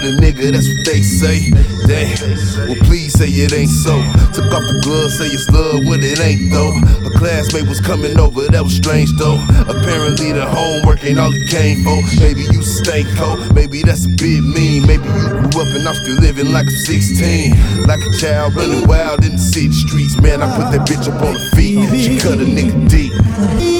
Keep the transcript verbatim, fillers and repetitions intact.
with a nigga, that's what they say. Damn, well please say it ain't so. Took off the gloves, say it's love when it ain't though. A classmate was coming over, that was strange though. Apparently the homework ain't all it came for. Maybe you stay cold, maybe that's a bit mean. Maybe you grew up and I'm still living like I'm sixteen. Like a child running wild in the city streets. Man, I put that bitch up on her feet, she cut a nigga deep.